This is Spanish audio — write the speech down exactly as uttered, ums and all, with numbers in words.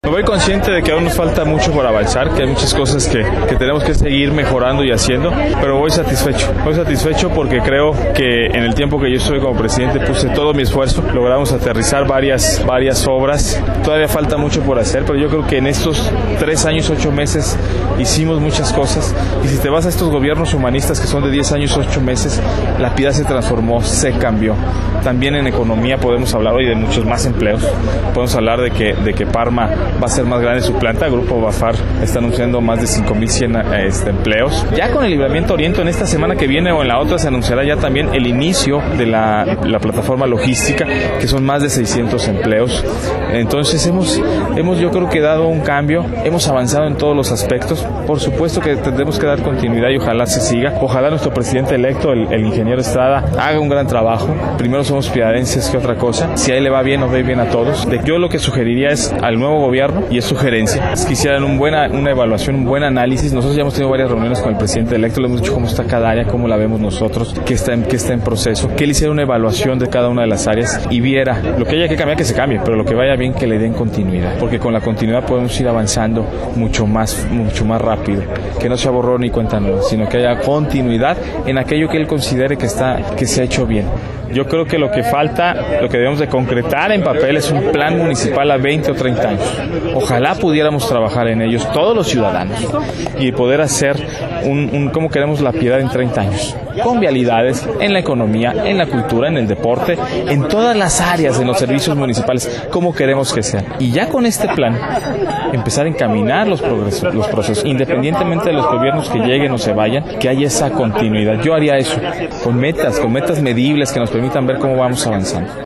Me voy consciente de que aún nos falta mucho por avanzar, que hay muchas cosas que, que tenemos que seguir mejorando y haciendo, pero voy satisfecho. Voy satisfecho porque creo que en el tiempo que yo estuve como presidente puse todo mi esfuerzo, logramos aterrizar varias, varias obras. Todavía falta mucho por hacer, pero yo creo que en estos tres años, ocho meses hicimos muchas cosas. Y si te vas a estos gobiernos humanistas que son de diez años, ocho meses, la Piedad se transformó, se cambió. También en economía podemos hablar hoy de muchos más empleos. Podemos hablar de que, de que Parma va a ser más grande su planta. El Grupo Bafar está anunciando más de cinco mil cien este, empleos. Ya con el Libramiento Oriente, en esta semana que viene o en la otra se anunciará ya también el inicio de la, la plataforma logística, que son más de seiscientos empleos. Entonces hemos, hemos yo creo que dado un cambio, hemos avanzado en todos los aspectos. Por supuesto que tendremos que dar continuidad y ojalá se siga. Ojalá nuestro presidente electo, el, el ingeniero Estrada, haga un gran trabajo. Primero somos piadenses que otra cosa. Si a él le va bien, nos va bien a todos. De, yo lo que sugeriría es al nuevo gobierno, y es sugerencia, es que hicieran un buena, una evaluación, un buen análisis. Nosotros ya hemos tenido varias reuniones con el presidente electo, le hemos dicho cómo está cada área, cómo la vemos nosotros, qué está en, qué está en proceso, que él hiciera una evaluación de cada una de las áreas y viera lo que haya que cambiar, que se cambie, pero lo que vaya bien, que le den continuidad, porque con la continuidad podemos ir avanzando mucho más, mucho más rápido, que no sea borrón ni cuenta nueva, sino que haya continuidad en aquello que él considere que está, que se ha hecho bien. Yo creo que lo que falta, lo que debemos de concretar en papel es un plan municipal a veinte o treinta años. Ojalá pudiéramos trabajar en ellos todos los ciudadanos y poder hacer un, un cómo queremos la Piedad en treinta años, con vialidades, en la economía, en la cultura, en el deporte, en todas las áreas, en los servicios municipales, cómo queremos que sean. Y ya con este plan, empezar a encaminar los, progresos, los procesos, independientemente de los gobiernos que lleguen o se vayan, que haya esa continuidad. Yo haría eso, con metas, con metas medibles que nos permitan ver cómo vamos avanzando.